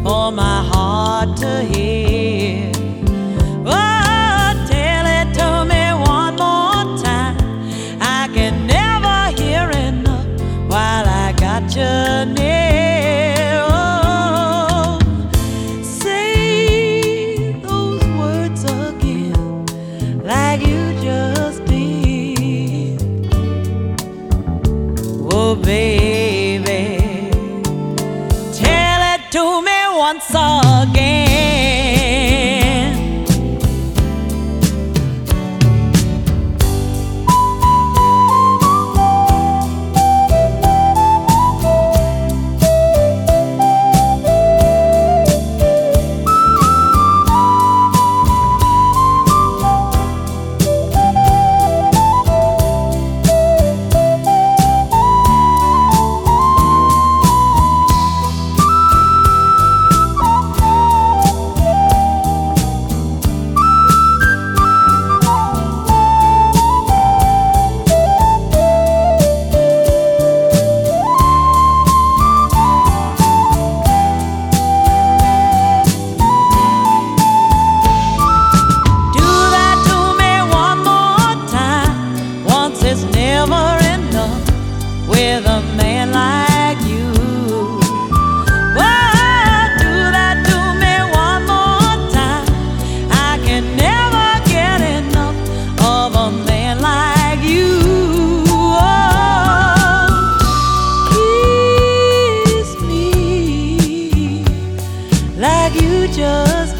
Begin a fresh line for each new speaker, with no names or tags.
for my heart to hear. Oh, tell it to me one more time. I can never hear enough while I got you near. Oh, say those words again like you just did. Oh, baby, tell it to me once again. It's never enough with a man like you. Oh, do that to me one more time. I can never get enough of a man like you. Oh, kiss me like you just